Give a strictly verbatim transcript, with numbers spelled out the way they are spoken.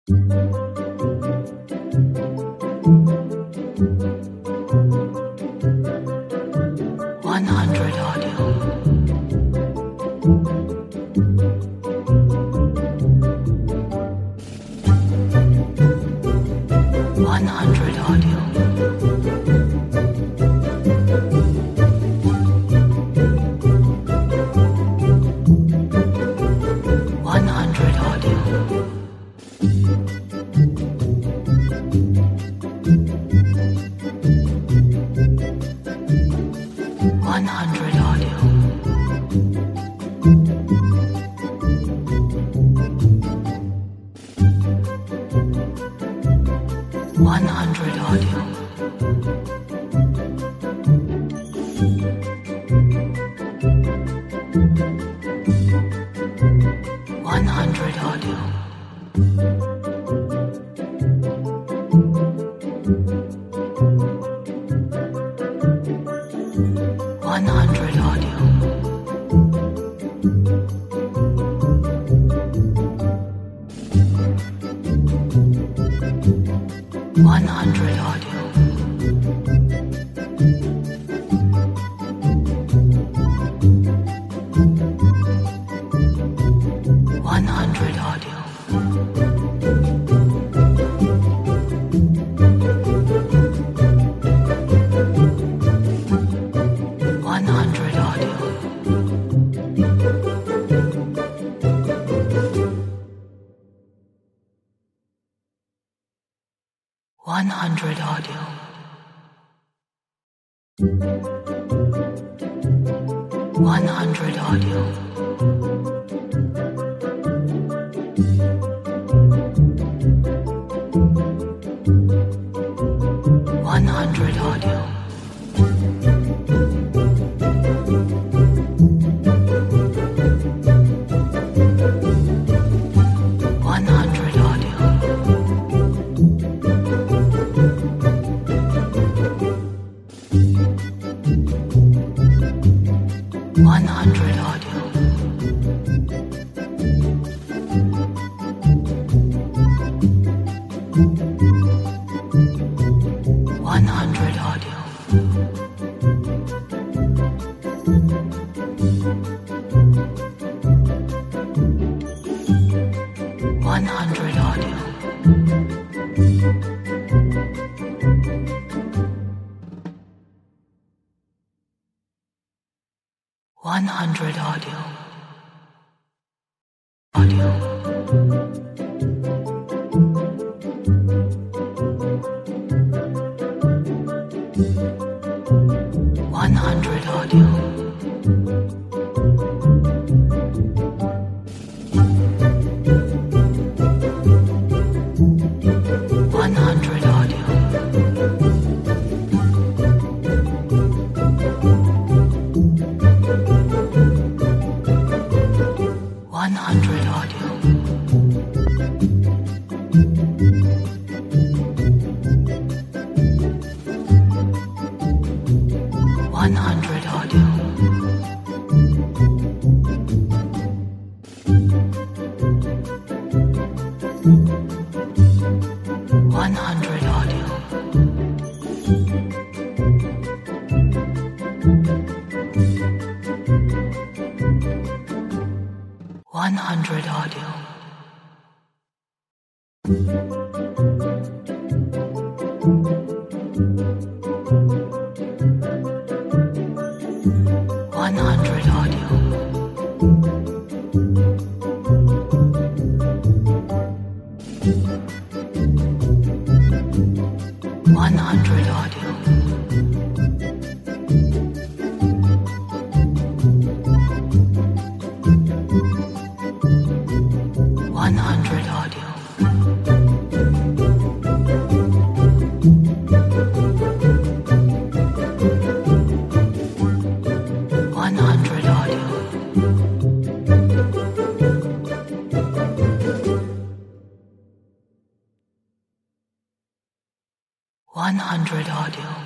one hundred audio. one hundred audio. one hundred audio. one hundred audio. one hundred audio. one hundred audio. one hundred audio. one hundred audio. one hundred audio. one hundred audio. one hundred audio. one hundred audio. one hundred audio. one hundred audio. one hundred audio. one hundred audio. one hundred audio. one hundred audio. Audio. one hundred audio. one hundred audio. one hundred audio. one hundred audio. one hundred audio. one hundred audio. one hundred audio. one hundred audio. one hundred audio. one hundred audio. one hundred audio.